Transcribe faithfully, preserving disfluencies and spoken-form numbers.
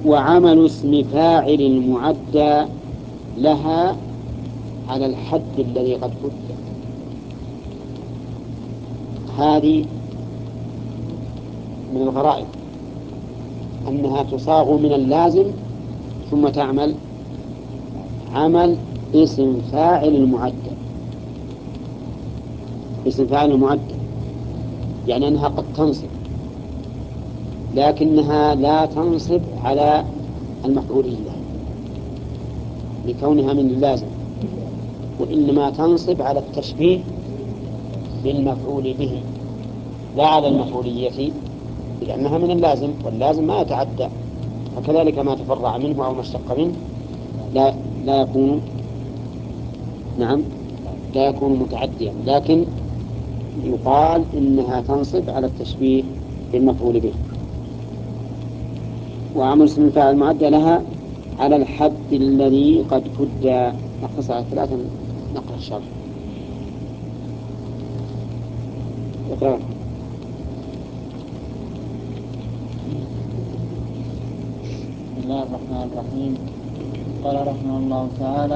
وعمل اسم فاعل المعدى لها على الحد الذي قد فد. هذه من الغرائب أنها تصاغ من اللازم ثم تعمل عمل اسم فاعل المعدى. اسم فاعل المعدى يعني أنها قد تنصب، لكنها لا تنصب على المفعولية لكونها من اللازم، وإنما تنصب على التشبيه بالمفعول به لا على المفعولية، لأنها من اللازم، واللازم ما يتعدى، وكذلك ما تفرع منه أو ما اشتق منه لا لا يكون نعم لا يكون متعديا، لكن يقال إنها تنصب على التشبيه بالمفعول به. وعمل اسم الفاعل المعدى لها على الحد الذي قد فد. نقص على ثلاثة. نقرأ الشرح. اقرأ. بسم الله الرحمن الرحيم. قال رحمه الله تعالى: